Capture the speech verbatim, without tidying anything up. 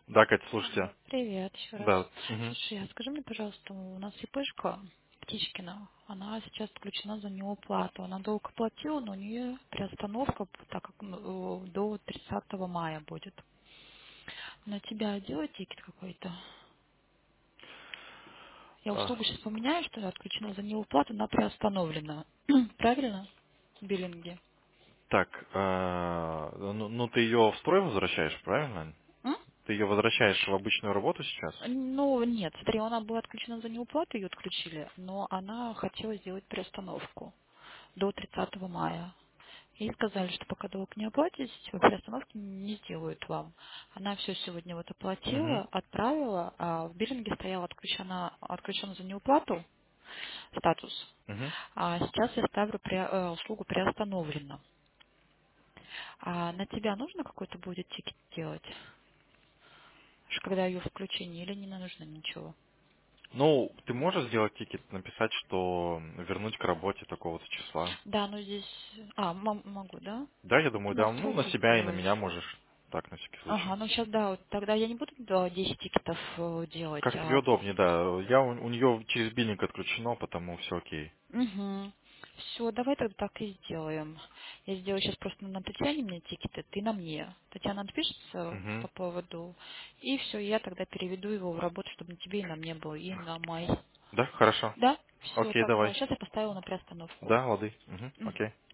Да, Катя, слушайте. Алло, привет еще раз. Да. Мгм. Слушай, а скажи мне, пожалуйста, у нас ИПшка Птичкина, она сейчас отключена за неуплату. Она долго платила, но у нее приостановка, так как ну, э, до тридцатого мая будет. На тебя делать тикет какой-то? Я А, услугу сейчас поменяю, что ли, отключена за неуплату, она приостановлена. Правильно? В биллинге. Так, а, ну, ну, ты ее в строй возвращаешь, правильно? М? Ты ее возвращаешь в обычную работу сейчас? Ну, нет, смотри, она была отключена за неуплату, ее отключили, но она хотела сделать приостановку до тридцатого мая. Ей сказали, что пока долг не оплатите, приостановки не сделают вам. Она все сегодня вот Угу. оплатила, отправила, а в биллинге стояла отключена, отключена за неуплату статус. Угу. А сейчас я ставлю при- э, услугу приостановлена. А на тебя нужно какой-то будет тикет делать? Ш- Когда ее включение, или не нужно ничего? Ну, ты можешь сделать тикет, написать, что вернуть к работе такого-то числа. Да, ну здесь... А, м- могу, да? Да, я Ну, думаю, ты да. Ну, на настройки себя и на меня сделаешь. можешь. Так, на всякий случай. Ага, ну сейчас, да, вот тогда я не буду да, десять тикетов э, делать, Как тебе а... удобнее, да. Я у, у нее через биллинг отключено, потому все окей. Угу. Все, давай тогда так и сделаем. Я сделаю сейчас просто на Татьяне мне тикеты, ты на мне. Татьяна отпишется Угу. по поводу, и все, я тогда переведу его в работу, чтобы на тебе и на мне было, и на май. Да, хорошо. Да? Все, Окей, тогда. давай. Сейчас я поставила на приостановку. Да, лады. Угу. Мгм. Окей.